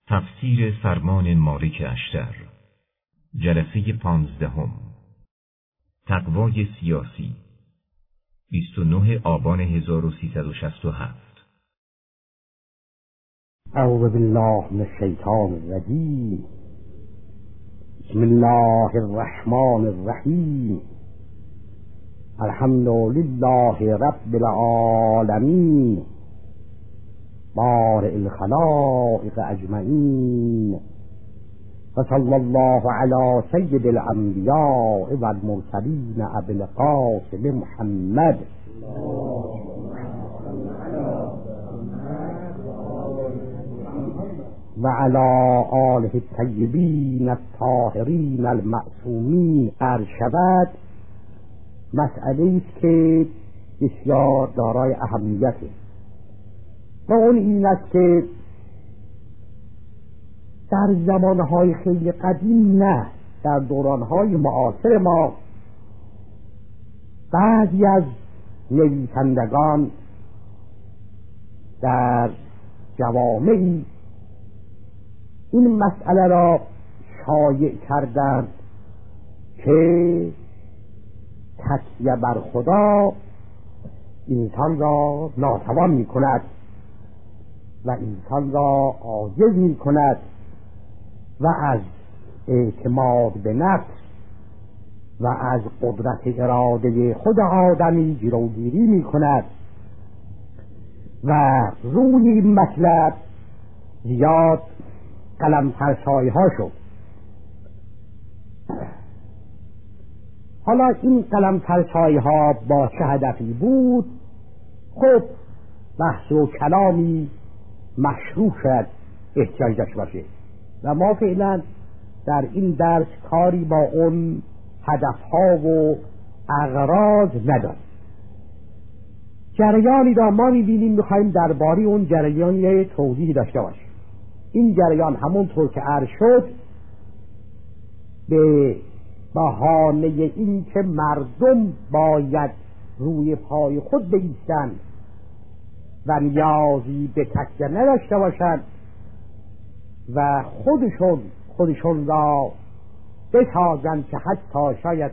تفسیر فرمان مالک اشتر، جلسه 15، تقوای سیاسی، 29 آبان 1367. اعوذ بالله من الشیطان الرجیم. بسم الله الرحمن الرحیم. الحمد لله رب العالمین، بارئ الخلائق اجمعین، و صلی الله علی سید الانبیاء و المرسلین ابی القاسم محمد و علی آله الطیبین الطاهرین المعصومین. عرض شود مسئله است که بسیار دارای اهمیته و اون این است که در زمانهای خیلی قدیم، نه در دورانهای معاصر ما، بعضی از نویسندگان در جوامعی این مسئله را شایع کردند که تکیه بر خدا انسان را ناتوان می کند و انسان را عاجز می کند و از اعتماد به نفس و از قدرت اراده خود آدمی جلوگیری می کند و روی این مطلب زیاد قلم ترسایی ها شد. حالا این قلم ترسایی ها با چه هدفی بود؟ خب بحث و کلامی مشروع شد احتیاج داشت باشه و ما فعلا در این درس کاری با اون هدفها و اغراض نداریم. جریانی را ما می‌بینیم، می‌خوایم درباره اون جریان توضیح داشته باشیم. این جریان همونطور که عرض شد به بهانه این که مردم باید روی پای خود بایستند و نیازی به تکیه نداشته باشند و خودشون را بسازند که حتی شاید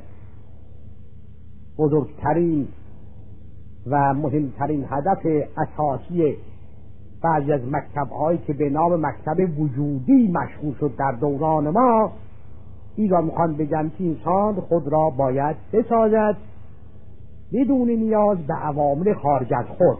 بزرگترین و مهمترین هدف اساسی بعضی از مکتب‌هایی که به نام مکتب وجودی مشهور شد در دوران ما، این را میخوان بگن که انسان خود را باید بسازد بدون نیاز به عوامل خارج از خود.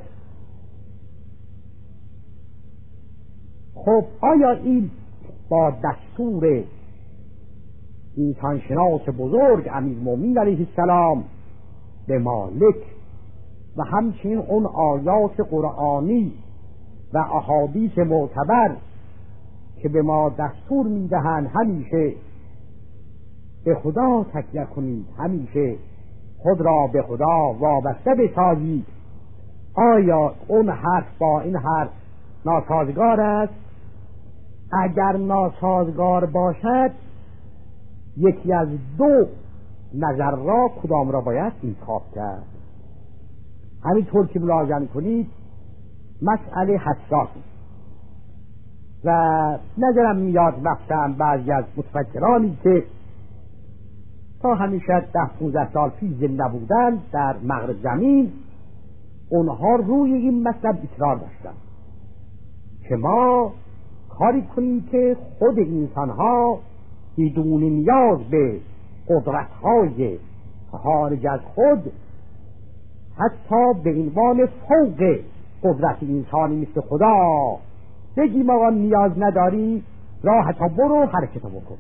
خب آیا این با دستور انسانشناس بزرگ امیرالمومنین علیه السلام به مالک و همچنین اون آیات قرآنی و احادیث معتبر که به ما دستور میدهند همیشه به خدا تکیه کنید، همیشه خود را به خدا وابسته بسازید، آیا اون حرف با این حرف ناسازگار است؟ اگر ناسازگار باشد یکی از دو نظر را کدام را باید انتخاب کرد؟ همینطور که ملاحظه کنید مسئله حساس و نظرم میاد رفتم بعضی از متفکرانی که تا همیشه 10-15 سال پیش زنده بودن در مغرب زمین، اونها روی این مطلب اصرار داشتن که ما کاری کنیم که خود انسانها بدون نیاز به قدرت‌های خارج از خود، حتی به عنوان فوق قدرت انسانی مثل خدا، بگیم آقا نیاز نداری، راحتا برو حرکت بکن.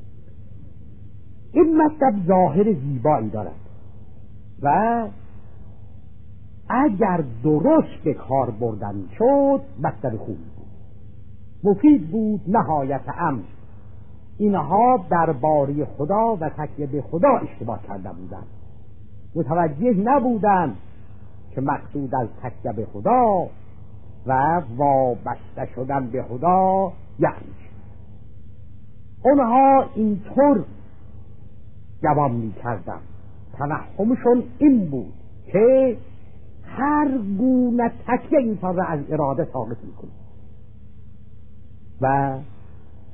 این مطلب ظاهر زیبایی دارد و اگر درست به کار بردن شد مطلب خوبی بود، مفید بود، نهایت امر. اینها درباره خدا و تکیه به خدا اشتباه کرده بودند، متوجه نبودند که مقصود از تکیه به خدا و وابسته شدن به خدا یعنی اونها اینطور جواب می کردن. توهمشون این بود که هر گونه تکیه انسان را از اراده ساقط می کنه و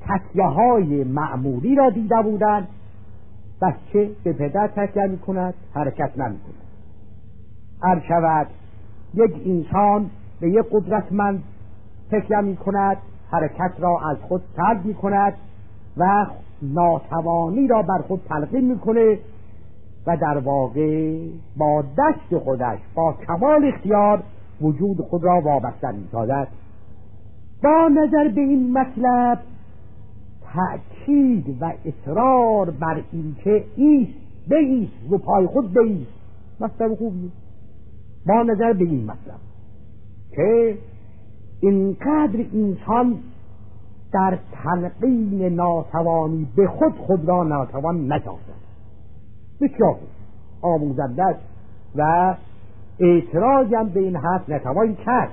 تکیه های معمولی را دیده بودند. بچه به پدر تکیه می کند، حرکت نمی کند. عرض شود یک انسان به یک قدرتمند تکیه می کند، حرکت را از خود سلب می کند و ناتوانی را بر خود تلقین می کنه و در واقع با دست خودش با کمال اختیار وجود خود را وابسته می سازد. با نظر به این مطلب تأکید و اصرار بر اینکه بایست رو پای خود بایست مطلب خوبیه. با نظر به این مطلب که اینقدر انسان در تلقین ناتوانی به خود را ناتوان نسازد. بسیار آموزنده است و اعتراض هم به این حرف نتوان کرد.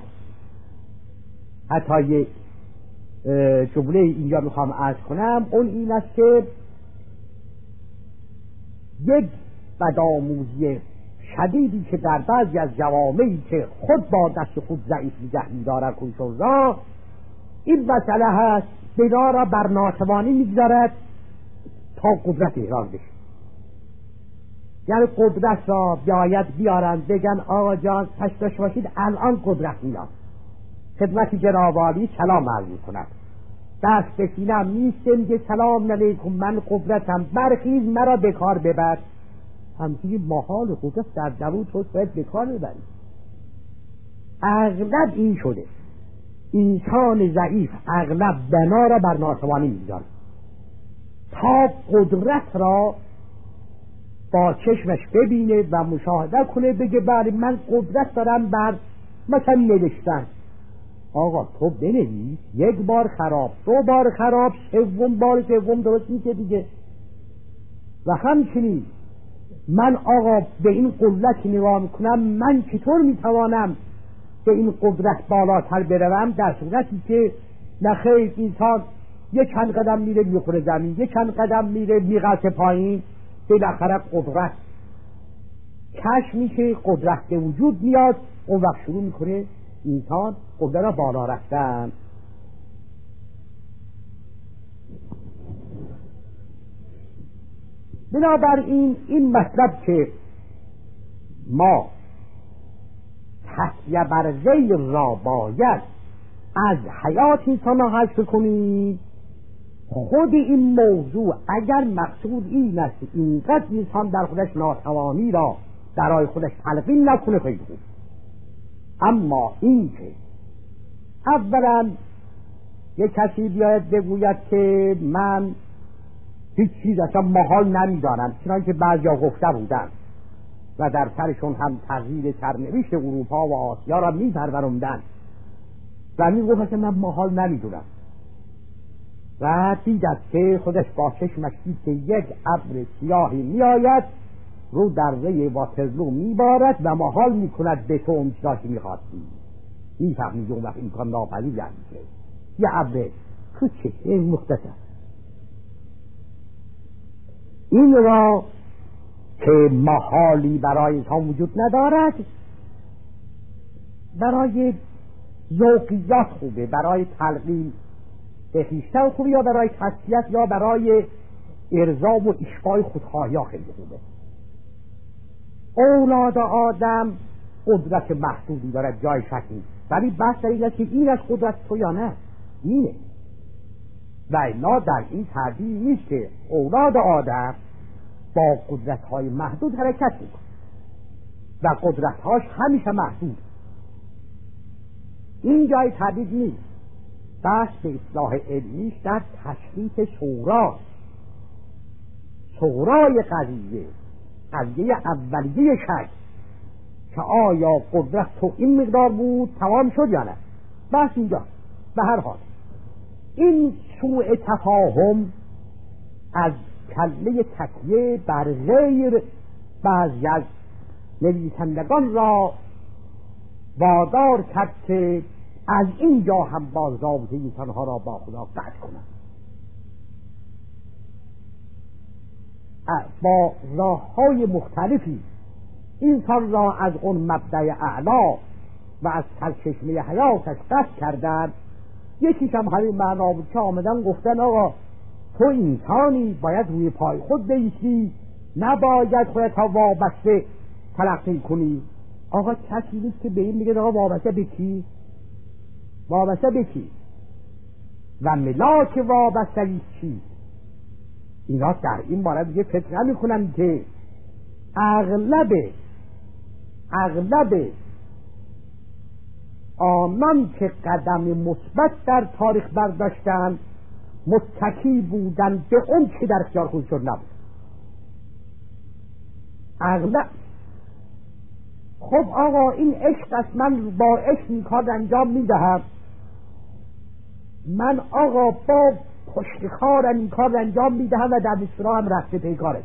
حتی یک جمله اینجا میخوام عرض کنم، اون این است که یک بدآموزی شدیدی که در بعضی از جوامعی که خود با دست خود ضعیف نگه می‌دارد خودشون را، این مسئله هست بنا را بر ناتوانی می‌گذارد تا قدرت احرار بشه. یعنی قدرت را بیارن بگن آقا جان تشتاش باشید الان قدرت میاد، خدمت جنابعالی سلام عرض می‌کند، دست به سینه‌ام نیستم که سلام علیکم من قدرتم، برخیز مرا به کار ببر. همچنین محال قدرت در درون تو باید به کار ببری. اغلب این شده انسان ضعیف اغلب بنا را بر ناتوانی می‌گذارد تا قدرت را با چشمش ببینه و مشاهده کنه، بگه بله من قدرت دارم بر مثلا نوشتن. آقا تو بنویس، یک بار خراب، دو بار خراب، سوم درست میشه دیگه. و همچنین من آقا به این قدرت نگاه میکنم، من چطور میتوانم به این قدرت بالاتر بروم، در صورتی که نخیر انسان یک چند قدم میره میخوره زمین، یک چند قدم میره میغلطه پایین، بالاخره قدرت کشف میشه، قدرت به وجود میاد، اون وقت شروع میکنه انسان قدرت را بالا رفتن. بنابراین این مطلب که ما تکیه بر غیر را باید از حیات انسان ها حذف کنیم، خود این موضوع اگر مقصود این است اینقدر انسان در خودش ناتوانی را برای خودش تلقین نکنه خیلی خوب. اما این که اولا یک کسی بیاید بگوید که من هیچ چیز اصلا محال نمیدانم، چنانکه بعضیا گفته بودن و در سرشون هم تغییر سرنوشت اروپا و آسیا را میپروروندن و میگفت که من محال نمیدونم، و دیدد که خودش با چشمش دید که یک ابر سیاهی میآید رو دره واترلو میبارد و محال میکند به تو اون چیزی میخواستی. میفهمید اون وقت امکان ناپذیر است که یه ابر کوچک مختصر این را که محالی برای انسان وجود ندارد، برای ذوقیات خوبه، برای تلقین به خویشتن خوبه، یا برای تسلیت، یا برای ارضا و اشباع خودخواهی خیلی خوبه. اولاد آدم قدرت محدودی دارد، جای شک نیست، ولی بحث در این است که این از قدرت تو یا نه، اینه. و اینا در این تردید نیست که اولاد آدم با قدرت‌های محدود حرکت می‌کنه و قدرت‌هاش همیشه محدود. این جای تردید نیست. بحث به اصطلاح علمیش در تشخیص صغرای قضیه اولیه شک که آیا قدرت تو این مقدار بود تمام شد یا نه. بحث اینجا. به هر حال این سوء تفاهم از کله تکیه بر غیر بعضی از نویسندگان را وادار کرد که از اینجا هم باز رابطه انسانها را با خدا قطع کنند. با راه‌های مختلفی انسان را از اون مبدأ اعلا و از سرچشمه حیاتش قطع کردند یکیش هم همین معنا بود که آمدن گفتن آقا تو انسانی باید روی پای خود بایستی، نباید خودت ها وابسته تلقی کنی. آقا کسی نیست که به این میگه آقا وابسته به کی؟ وابسته به کی؟ و ملاک وابستگی چی؟ اینا در این باره دیگه فکر نمی‌کنن که اغلب آنان که قدم مثبت در تاریخ برداشتن متکی بودن به اون که در اختیار خودشون نبود. اغلب خب آقا این عشق است، من با عشق این کار انجام میدهم، من آقا با پشتخارم این کار انجام میدهم و در بسرا هم رفته پیکارش.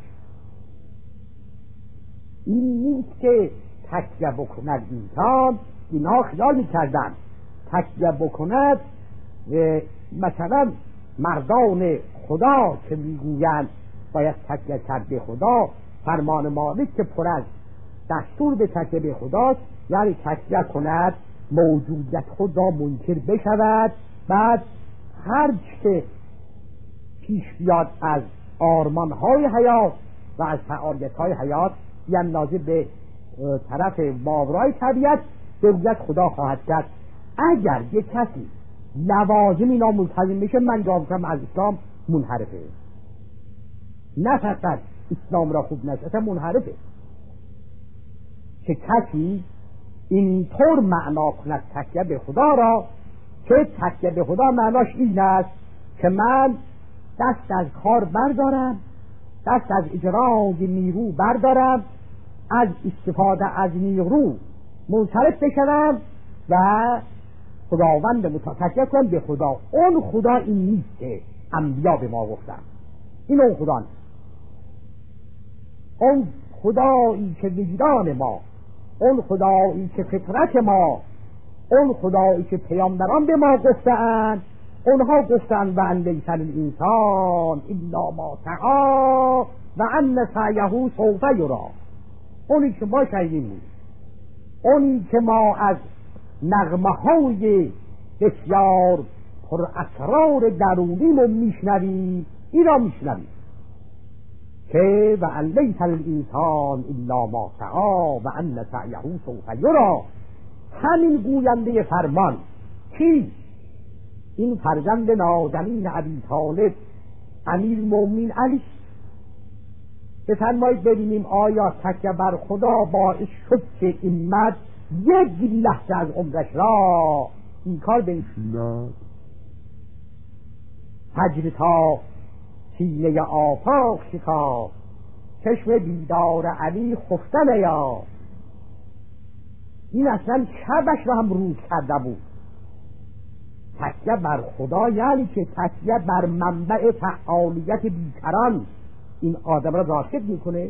این نیست که تکیه بکند انسان. اینا خیال میکردن تکیه بکند مثلا مردان خدا که میگویند باید تکیه کرد به خدا، فرمان مالک که پر از دستور به تکیه به خداست، یعنی تکیه کند موجودیت خود را منکر بشود، بعد هر چه پیش بیاد از آرمانهای حیات و از فعالیتهای حیات یعنی ناظر به طرف ماورای طبیعت به رویت خدا خواهد کرد. اگر یک کسی لوازم اینا ملتزم بشه، من جوابم از اسلام منحرفه، نه فقط اسلام را خوب نشه، منحرفه. که کسی اینطور معنا کند تکیه به خدا را که تکیه به خدا معناش این است که من دست از کار بردارم، دست از اجرای نیرو بردارم، از استفاده از نیرو منصرف بشم و خداوند متکیه کنم به خدا. اون خدا این نیست که انبیا به ما گفتن، این اون خدا نیست. اون خدایی که وجدان ما، اون خدایی که فطرت ما، اون خدایی که پیامبران به ما گفتند، اونها گفتند و ان لیس الانسان الا ما سعی و ان سعیه سوف یری. اونی که ما شنیدیم بود، اونی که ما از نغمه های بسیار پر اسرار درونیمون میشنویم، این را میشنویم که و ان لیس الانسان الا ما سعی و ان سعیه سوف یری. همین گوینده فرمان کی؟ این فرزند نازنین ابی طالب امیر المؤمنین علی. بفرمایید ببینیم آیا تکیه بر خدا باعث شد که این مرد یک لحظه از عمرش را این کار بنشیند؟ هجر تا سینه آفاق شکافت، چشم بیدار علی خفته نیافت. این اصلا شبش را هم روز کرده بود. تکیه بر خدا یعنی که تکیه بر منبع فعالیت بیکران این آدم را راشد میکنه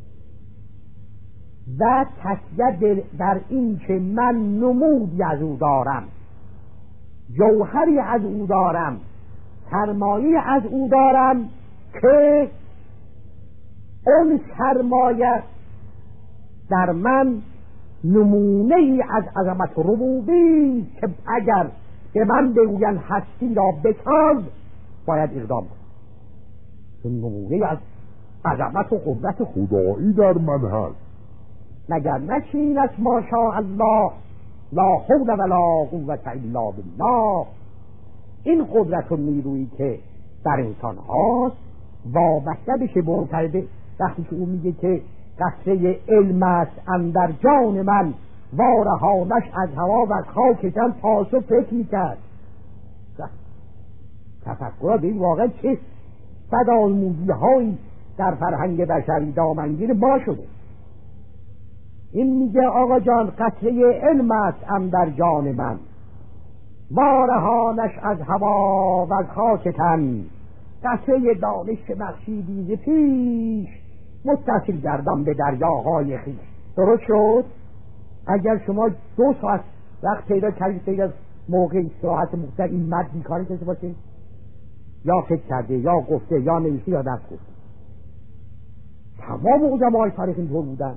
و تکیه در این که من نمودی از او دارم، جوهری از او دارم، سرمایه از او دارم که اون سرمایه در من نمونه ای از عظمت ربوبی که اگر به من بگوین هستی را بساز باید اقدام کنم، چون نمونه از عظمت و قدرت خدایی در من هست. مگر نشین از ما شاء الله لا حول ولا قوة الا بالله. این قدرت و نیرویی که در انسان هاست وابسته بشه به اون کرده. وقتی که اون میگه که قطره علم است اندر جان من، وارهانش از هوا و خاکشان پاسو فکر میکرد. تفکر به این واقع چه بدآموزی هایی در فرهنگ بشری دامنگیر ما شده. این میگه آقا جان قطره علم است اندر جان من، وارهانش از هوا و خاکشان. قطره دانش که بخشیدی ز پیش، متصل گردم به دریاهای خویش. درست شد؟ اگر شما 2 ساعت وقت پیدا کردید غیر از موقع استراحت مختار این مرد بیکاری کسی باشه، یا فکر کرده یا گفته یا نوشته یا دست گفته. تمام علمای تاریخ اینطور بودن.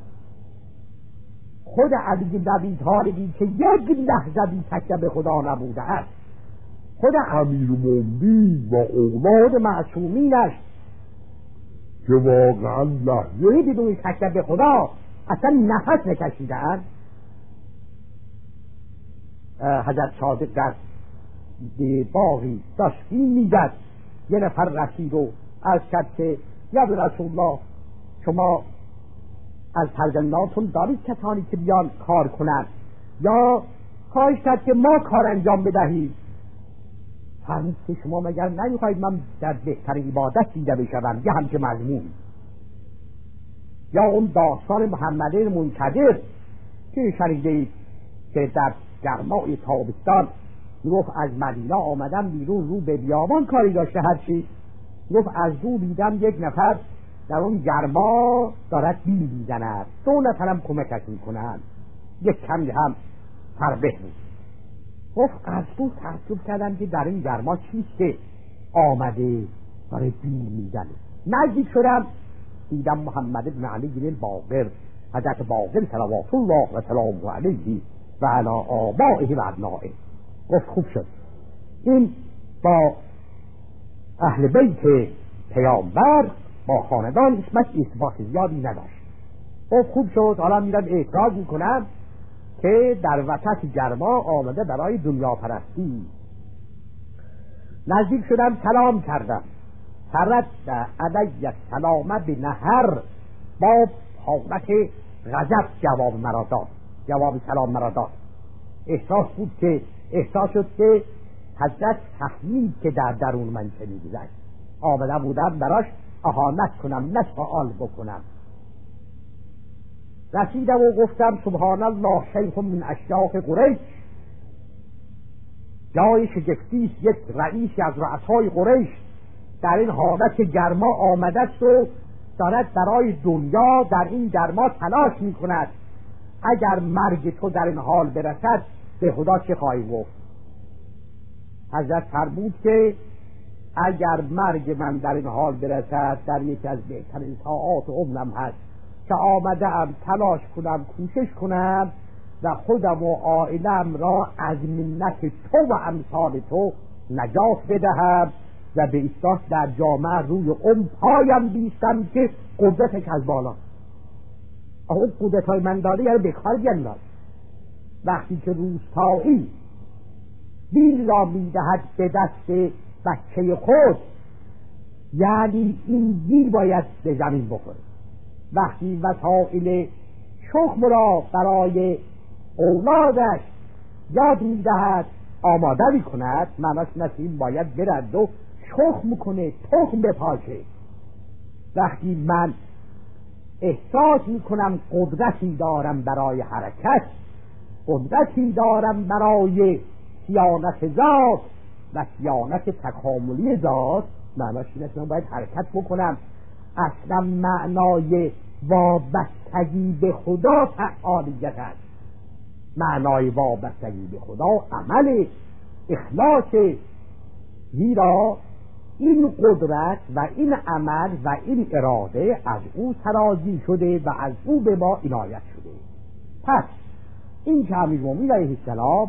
خود علی بن ابی طالبی که یک لحظه بی تکیه به خدا نبوده است، خود امیرالمومنین و اولاد معصومینش که واقعا لحظه بدون شک به خدا اصلا نفس نکشیدن. حضرت صادق در باغی داشت این میزد، یه نفر رسید و عرض کرد که یا رسول الله شما از فرزندانتون دارید کسانی که بیان کار کنند یا خواهش کرد که ما کار انجام بدهیم؟ فرمود که شما مگر نمیخواید من در بهترین عبادت دیده بشوم یه همچه مضمون؟ یا اون داستان محمد منکدر که شنیدید که در گرمای تابستان گفت از مدینه آمدم بیرون رو به بیابان کاری داشته هرچی، گفت از دو دیدم یک نفر در اون گرما دارد بیل میزند، 2 نفرم کمکش میکنند، یک کمی هم فربه بود. گفت از دو تعجب کردم که در این گرما چیست که آمده داره بیل میزنه. نزدیک شدم دیدم محمد بن علی باقر، حضرت باقر صلوات الله و سلامه علیه و علی آبائه و ابنائه. گفت خوب شد، این با اهل بیت پیامبر با خاندان اسمش اثبات زیادی نداشت. گفت خوب شد، حالا میرم اعتراض میکنم که در وسط گرما آمده برای دنیا پرستی. نزدیک شدم سلام کردم، فرد علی السلام به نهر، با حالت غضب جواب سلام مرا داد. احساس شد که حضرت فهمید که در درون من چه می‌گذشت. آمده بودم براش اهانت کنم نه سوال بکنم. رسیدم و گفتم سبحان الله شیخ من اشیاخ قریش، جای شگفتی است یک رئیسی از رؤسای قریش در این حالت گرما آمده است و دارد برای دنیا در این گرما تلاش می‌کند. اگر مرگ تو در این حال برسد به خدا چه خواهی گفت؟ حضرت فرمود که اگر مرگ من در این حال برسد در یکی از بهترین ساعات عمرم هست که آمده ام تلاش کنم کوشش کنم و خودم و عائله‌ام را از منت تو و امثال تو نجات بدهم و به اصلاح در جامعه روی پایم بیستم که قدرتش از بالا. اون قدرت های من داره یعنی بکار بینداز. وقتی که روستایی بیل را میدهد به دست بچه خود، یعنی این بیل باید به زمین بخوره. وقتی وسایل شخم را برای اولادش یاد میدهد آماده میکند، معناش نسیم باید برد و شخم کنه، تخم بپاشه. وقتی من احساس میکنم قدرتی دارم برای حرکت، قدرتی دارم برای صیانت ذات و صیانت تکاملی ذات، معناش اینه که من باید حرکت بکنم. اصلا معنای وابستگی به خدا فعالیت است. معنای وابستگی به خدا عمل اخلاص، زیرا این قدرت و این عمل و این اراده از او تراجی شده و از او به ما عنایت شده. پس این که امیرالمومنین علیه السلام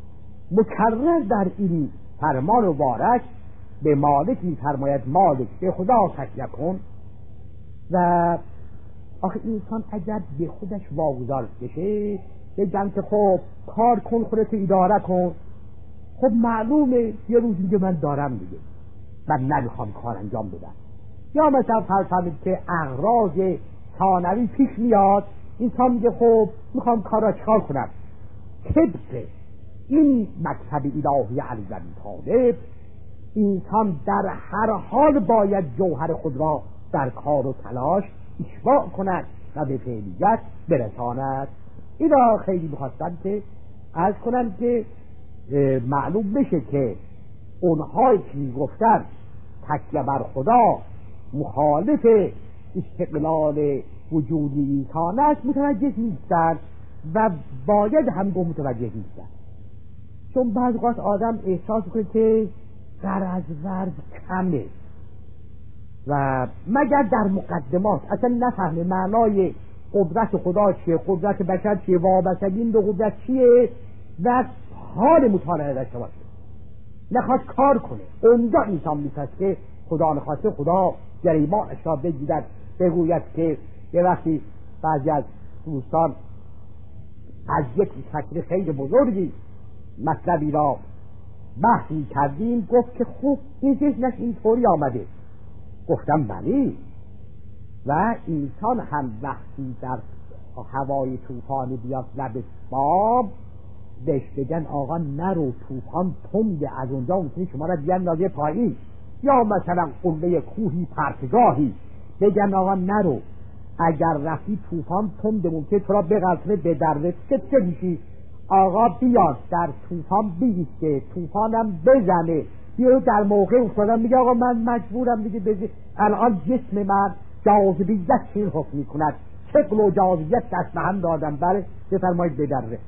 مکرر در این فرمان مبارک به مالک می‌فرماید مالک به خدا تکیه کن. و آخه انسان اگر به خودش واگذار بشه بگم که خب کار کن، خودت اداره کن، خب معلومه یه روز دیگه من دارم دیگه، من نمیخوام کار انجام بدم. یا مثلا فرض که اغراض ثانوی پیش میاد، انسان میگه خب میخوام کارا چکار کنم. طبق این مکتب الهی علی بن طالب انسان در هر حال باید جوهر خود را در کار و تلاش اشباع کند و به فعلیت برساند. این را خیلی میخواستم که عرض کنم که معلوم بشه که اونهایی که میگفتن تکیه بر خدا مخالف استقلال وجودی انسان است متوجه نیستند و باید هم متوجه نیستند. چون بعض وقت آدم احساس کنه که غرض ورد کمه و مگر در مقدمات اصلا نفهمه معنای قدرت خدا چیه، قدرت بشر چیه، وابستگی به قدرت چیه و حال مطالعه داشته باشه. نخواد کار کنه. اونجا انسان می‌خواد که خدا نخواسته خدا گریبانش را بگیرد، بگوید که یه وقتی بعضی از دوستان از یک فکر خیلی بزرگی مطلبی را بحثی کردیم، گفت که خوب این ذهنش اینطوری آمده. گفتم بله، و انسان هم وقتی در هوای طوفان بیاد لب باب بهش بگن آقا نرو، طوفان تنده، از اونجا ممکنه شما را بیاندازه پایین، یا مثلا قله کوهی پرتگاهی بگن آقا نرو، اگر رفتی طوفان تنده ممکنه تو را بغلطه به دره چه میشی؟ آقا بیاد در طوفان بیسته، طوفانم بزنه، بیا در موقع افتادم میگه آقا من مجبورم دیگه الان جسم من جاذبیت چین حکم میکند، ثقل و جاذبیت دست به هم دادم، بله بفرمایید بدره.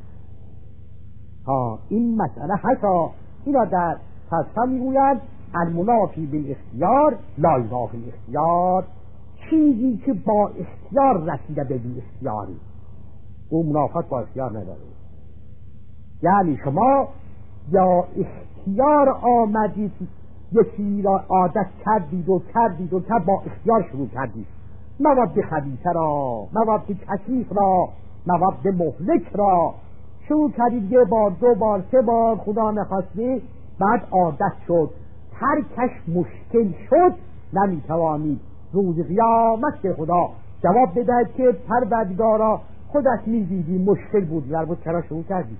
این مسئله حتی اینا در فلسفه میگویند المنافی بالاختیار لا یضاف الاختیار، چیزی که با اختیار رسیده به بی اختیاری اون منافات با اختیار نداره. یعنی شما یا اختیار آمدید یکی را عادت کردید و با اختیار شروع کردید، مواد خبیثه را، مواد کثیف را، مواد مهلک را شروع کردید، یه بار، دو بار، سه بار، خدا نخواسته بعد عادت شد، ترکش مشکل شد، نمیتوانید روز قیامت به خدا جواب بدهید که پروردگارا خودت میدیدی مشکل بود در بود چرا شروع کردی؟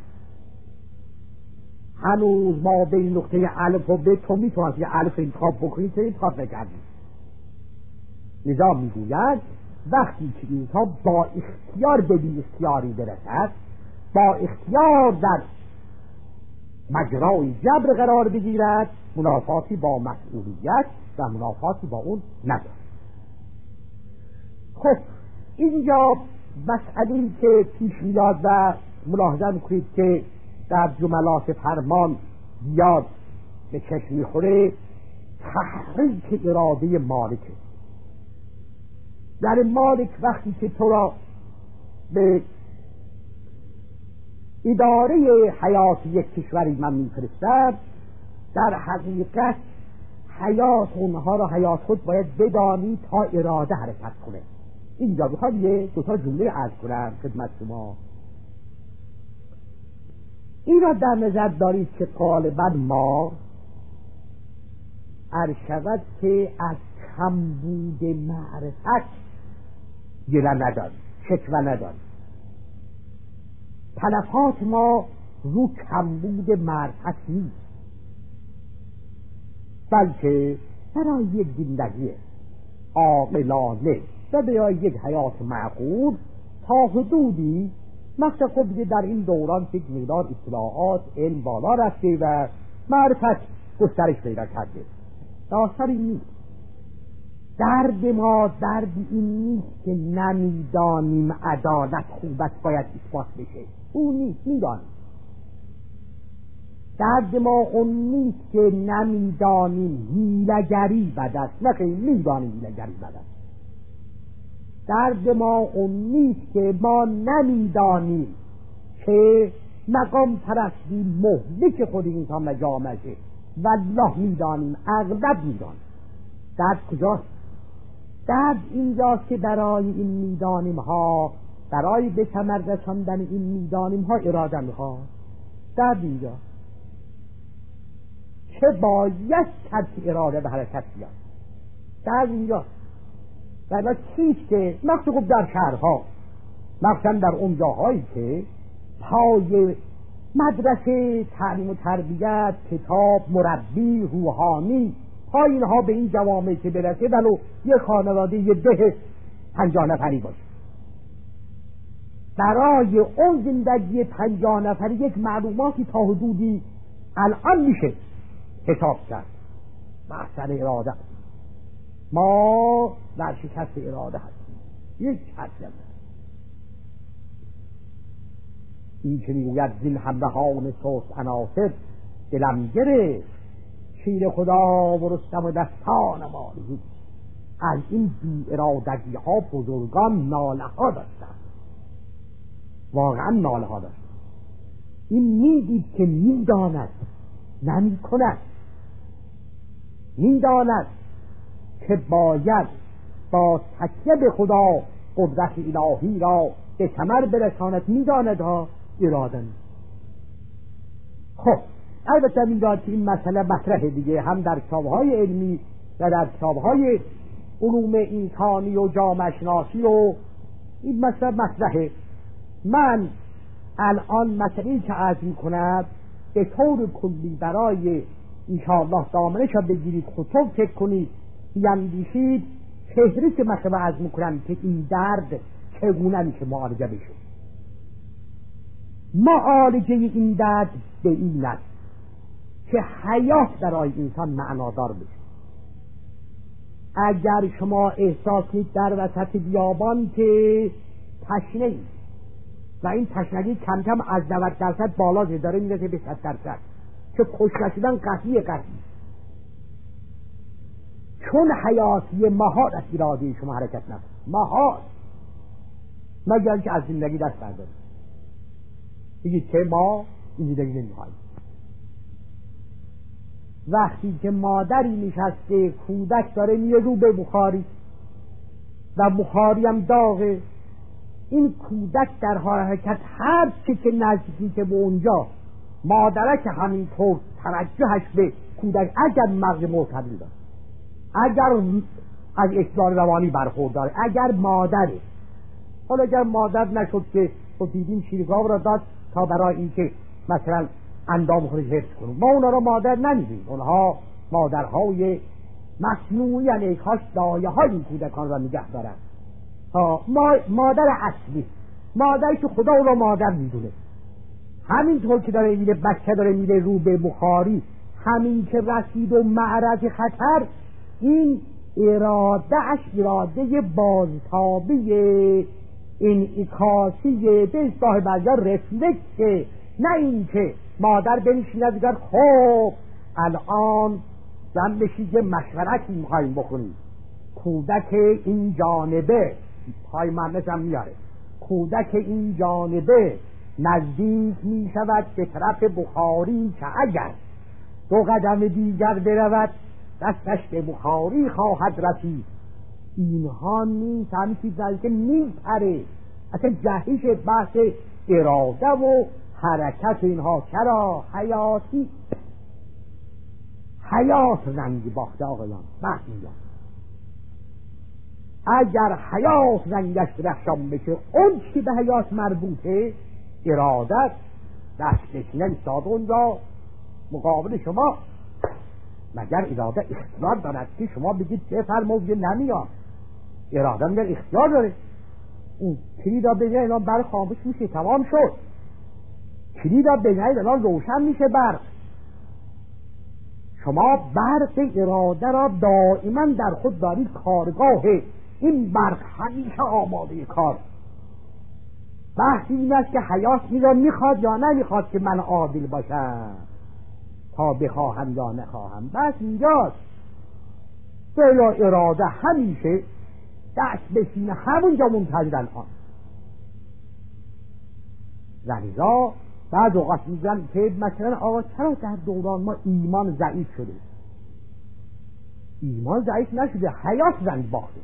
هنوز ما بین نقطه الف و ب تو میتوانید الف انتخاب بکنید که انتخاب نکردید. لذا میگوید وقتی که انسان با اختیار به بی اختیاری برسد، با اختیار در مجرای جبر قرار بگیرد، منافاتی با مسئولیت و منافاتی با اون ندارد. خب اینجا مسئله‌ای که پیش میاد و ملاحظه میکنید که در جملات فرمان بیاد به چشم میخوره، تحریک اراده مالکه. یعنی مالک وقتی که تو را به اداره حیات یک کشوری من میفرستد، در حقیقت حیات اونها را حیات خود باید بدانی تا اراده حرکت کنه. اینجا بخواد یه دوتا جمله عرض کنم خدمت شما. این را در نظر دارید که غالبا ما عرض شود که از کمبود معرفت گله نداریم، شکوه نداریم. تلفات ما رو کمبود معرفت نیست، بلکه برای یک زندگی عاقلانه و برای یک حیات معقول تا حدودی مثل خود دیگه در این دوران یک مقدار اطلاعات علم بالا رفته و معرفت گسترش پیدا کرده. داستانی نیست. درد ما درد این نیست که نمیدانیم عدالت خوب است باید اثبات بشه، اون نیست، میدانیم. درد ما اون نیست که نمیدانیم حیله‌گری بد است، نه خیلی میدانیم حیله‌گری بد است. درد ما اون نیست که ما نمیدانیم که مقام پرستی مهلک خود انسان و جامعه، والله میدانیم، اغلب میدانیم. درد کجاست؟ درد اینجاست که برای این میدانیم ها، برای به ثمر رساندن این میدانیم ها اراده میخواد. درد اینجا چه باید کرد که اراده به حرکت بیاد. درد اینجا برای چیست که مخصوصا در شهرها، مخصوصا در اون جاهایی که پای مدرسه تعلیم و تربیت، کتاب، مربی، روحانی پای اینها به این جوامع که برسه، ولو یه خانواده یه ده 50 نفری باشه، برای اون زندگی 50 نفری یک معلوماتی تا حدودی الان میشه حساب کرد. بحث اراده، ما در شکست اراده هستیم، یک حرفی هم این که میگوید زین همراهان سوس عناصر دلم گرفت، شیر خدا و رستم و دستان مالی. از این بی ارادگی ها بزرگان ناله ها داشتن، واقعا ناله ها داشتن. این میدید که میداند نمی کند. میداند که باید با تکیه به خدا قدرت الهی را به ثمر برساند. میداند ها، اراده. خب البته میداند که این مسئله مطرح دیگه هم در کتاب‌های علمی و در کتاب‌های علوم انسانی و جامعه شناسی و این مسئله مطرحه. من الان مسئله‌ای که عرض می‌کنم به طور کلی برای انشاءالله دامنش را بگیرید، خطب فکر کنید، بیندیشید، فهرست مسئله عرض می‌کنم که این درد چگونه میشه معالجه بشه. معالجه این درد به این است که حیات برای انسان معنادار بشه. اگر شما احساس کنید در وسط بیابان که تشنه اید و این تشنگی کم کم از 90% بالا داره میرسه به 100%، که خشک شدن قطعی، چون حیاتی محال از اراده شما حرکت نکنه، محال، مگر که از زندگی دست بردارید بگید که ما این زندگی نمیخواهیم. وقتی که مادری نشسته کودک داره میره رو به بخاری و بخاری هم داغه، این کودک در حرکت هر چی که نزدیکی که به اونجا مادرک همینطور توجهش به کودک، اگر مغز معتدل داره، اگر از اعتدال روانی برخورداره، اگر مادره، حالا اگر مادر نشد که خود دیدیم شیرگاو را داد تا برای اینکه مثلا اندام خودش حفظ کنیم، ما اونا را مادر نمیدیم، اونها مادرهای مصنوعی، یعنی کاش دایه های این کودکان را نگه دارن. مادر اصلی، مادری که خدا او را مادر میدونه، همینطور که داره میره بچه داره میره رو به بخاری، همین که رسید و معرض خطر، این اراده بازتابی انعکاسی به اصطلاح بعضا رفلکس، نه این که مادر بنشیند دیگر خب الان زن بشید که مشورتی میخواییم بکنیم، کودک این جانبه پای مهندس هم میاره، کودک این جانبه نزدیک میشود به طرف بخاری که اگر 2 قدم دیگر برود دستش به بخاری خواهد رسید. اینها نیست، همین چیزایی که میپره، اصلا جهش بحث اراده و حرکت اینها. چرا؟ حیات رنگ باخته آقایان، بحث میگم اگر حیات رنگش درخشان بشه، اون چی به حیات مربوطه ارادت دست بشینه ایستاد اونجا مقابل شما، مگر اراده اختیار دارد که شما بگید چه فرموزی نمیاد؟ اراده مگر اختیار داره؟ اون کلید را بگه الان برق خاموش میشه، تمام شد. کلید را بگه الان روشن میشه برق. شما برق اراده را دائما در خود دارید، کارگاه این برق همیشه آماده کار. بحث این است که حیات میرا میخواد یا نمیخواد که من عادل باشم تا بخواهم یا نخواهم. بس اینجاست. بلا اراده همیشه دست بشینه همونجا منتظر الان. لذا بعض اوقات میگن که مثلا آقا چرا در دوران ما ایمان ضعیف شده؟ ایمان ضعیف نشده، حیات رنگ باخته.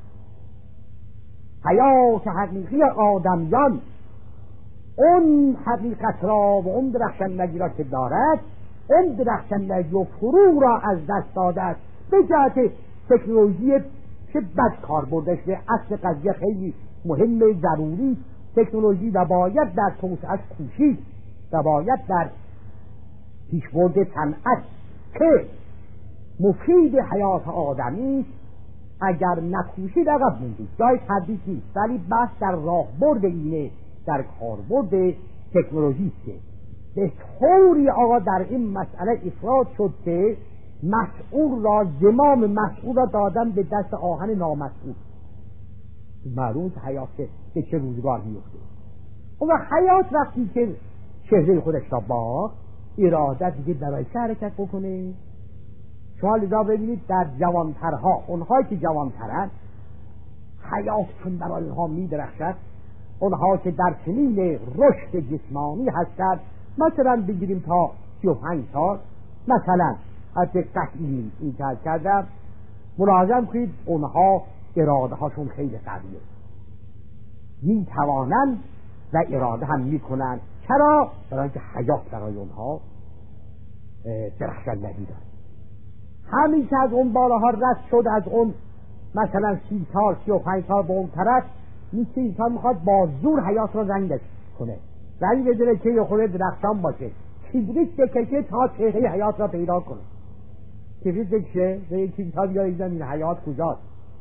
حیات حقیقی آدمیان اون حقیقت را و اون درخشندگی را که دارد، اون درخشندگی و فرو را از دست داده است به جهت تکنولوژی که بد کار بردش. به اصل قضیه خیلی مهم، ضروری تکنولوژی و باید در توسعه‌اش کوشید و باید در پیشبرد صنعت که مفید حیات آدمی اگر نکوشید عقب موندید، جای تردید نیست. ولی بس در راهبرد اینه، در کاربرد تکنولوژی که به طوری آقا در این مسئله افراد شد که مسئول را، زمام مسئول را دادن به دست آهن نامسئول. معلوم حیات به چه روزگار میفته. اون حیات وقتی که چهره خودش را با اراده دیگه برای چه حرکت بکنه؟ شما لذا ببینید در جوانترها، اونهایی که جوانترن حیات چون برای اونها میدرخشد، اونها که در سنین رشد جسمانی هستند، مثلا بگیریم تا 35 سال، مثلا از دقت این که کردم ملاحظه کنید اونها اراده هاشون خیلی قویه، می توانند و اراده هم می کنند. چرا؟ برای اینکه حیات برای اونها درخشندگی داره. همین که از اون بالاها رد شد، از اون مثلا 30 سال 35 سال به اون طرف، میشه انسان میخواد با زور حیات رو رنگش کنه، رنگ بزنه که یه خورده درخشان باشه، کبریت بکشه تا چهره حیات را پیدا کنه. کبریت بکشه به یک کتاب بیاییدن این حیات کجاست.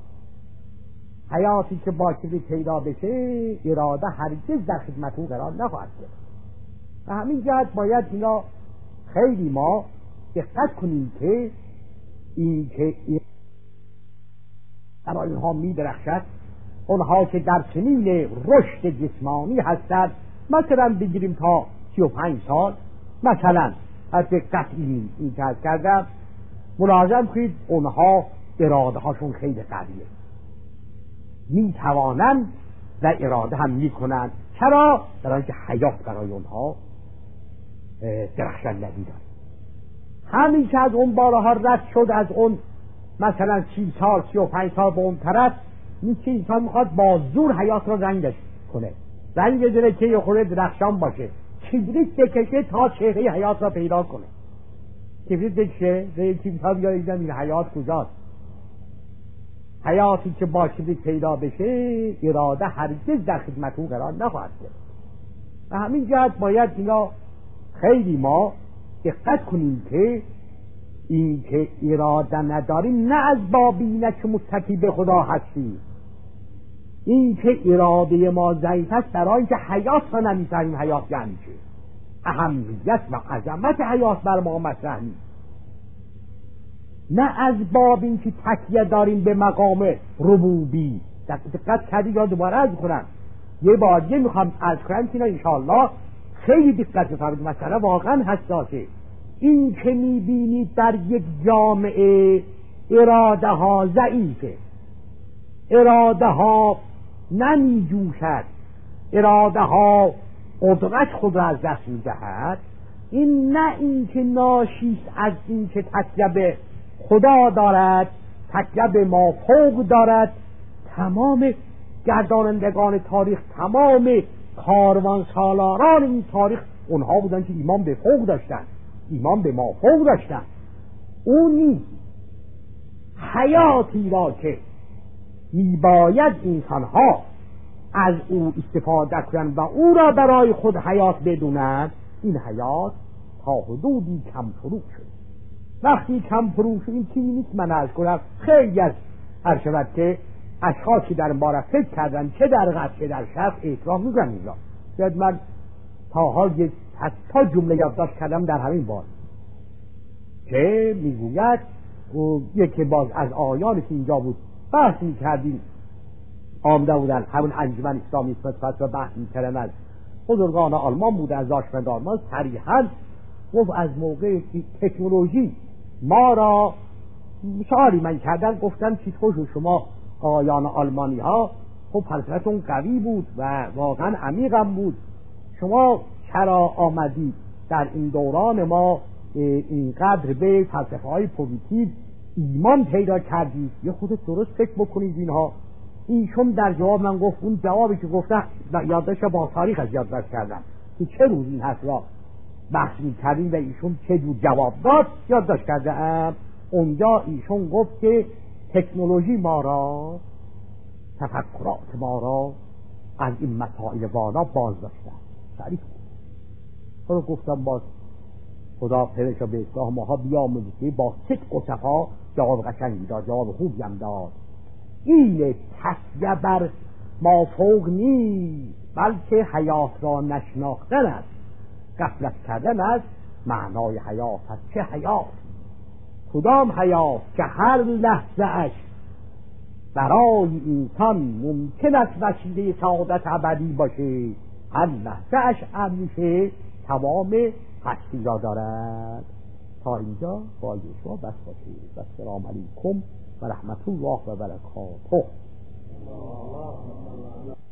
حیاتی که با کبریت پیدا بشه اراده هرگز در خدمت او قرار نخواهد گرفت. و همین جهت باید اینا خیلی ما دقت کنیم که این که برای اینها می درخشد. اونها که در سنین رشد جسمانی هستند، مثلا بگیریم تا 35 سال، مثلا از دقت این که کردم ملاحظه کنید اونها اراده هاشون خیلی قویه، می توانند و اراده هم می کنند. چرا؟ برای اینکه حیات برای اونها درخشندگی داره. همین که از اون بالاها رد شد، از اون مثلا 30 سال 35 سال به اون طرف، میشه انسان میخواد با زور حیات رو رنگش کنه، رنگ بزنه که یه خورده درخشان باشه، کبریت بکشه تا چهره حیات را پیدا کنه. کبریت بکشه به یک کتاب بیاییدن این حیات کجاست. حیاتی که با کبریت پیدا بشه اراده هرگز در خدمت او قرار نخواهد گرفت. و همین جهت باید اینا خیلی ما دقت کنیم که این که اراده نداریم نه از بابینه که متکی به خدا هستیم، این که اراده ما ضعیف است برای اینکه حیات را نمی‌فهمیم. حیات یعنی چه؟ اهمیت و عظمت حیات بر ما مطرح نیست، نه از باب این که تکیه داریم به مقام ربوبی. دقت کردی یا دوباره عرض کنم، یه بار دیگه میخوام عرض کنم که انشاءالله خیلی دقت بفرمایید. مثلا واقعا حساسه. این که میبینید در یک جامعه اراده ها ضعیفه، اراده ها نمیجوشد، اراده ها قدرت خود را از دست میدهد، این نه این که ناشی از این که تکیه به خدا دارد، تکیه به مافوق دارد. تمام گردانندگان تاریخ، تمام کاروان سالاران این تاریخ اونها بودن که ایمان به فوق داشتن، ایمان به مافوق داشتن. اون نیست. حیاتی را که میباید انسانها از او استفاده کنند و او را برای خود حیات بدونند، این حیات تا حدودی کم فرو شد. وقتی کم فرو شد، این چیزی نیست من عرض کنم. خیلی از عرض شود که اشخاصی در باره فکر کردن، چه در غرب چه در شرق، اعتراف میکنم اینجا. شاید من تا جمله یادداشت کردم در همین بار که میگوید یکی باز از آیانی که اینجا بود بحث میکردیم، آمده بودن همون انجمن اسلامی فتوت و بحث میکردن، از بزرگان آلمان بودن، از دانشمند آلمان، صریحاً گفت از موقع تکنولوژی ما را شعاری من کردن، گفتن چیز خوش شما آیان آلمانی ها خب فلسفتون قوی بود و واقعا عمیقم بود، شما چرا آمدید در این دوران ما اینقدر به فلسفه های پوزیتیو ایمان پیدا کردید؟ یه خودت درست فکر بکنید اینها. ایشون در جواب من گفت، اون جوابی که گفته یادداشت با تاریخ از یادداشت کردم که چه روز این حرف را بحث می‌کردیم و ایشون چه جور جواب داد یادداشت کردم. اونجا ایشون گفت که تکنولوژی ما را، تفکرات ما را از این مسائل والا باز داشتن. تعریف کنم گفتم باز خدا پرشا به اصلاح ماها بیاموزه که با صدق و صفا جواب قشنگی داد، جواب خوبی هم داد. این تکیه بر مافوق نیست، بلکه حیات را نشناختن است، غفلت کردن از معنای حیات است. چه حیات؟ کدام حیات که هر لحظه اش برای انسان ممکن است وسیله سعادت ابدی باشه، هر لحظه اش همیشه تمام هستی را دارد. تا اینجا با شما بس باشید. السلام علیکم و رحمت الله و برکاته.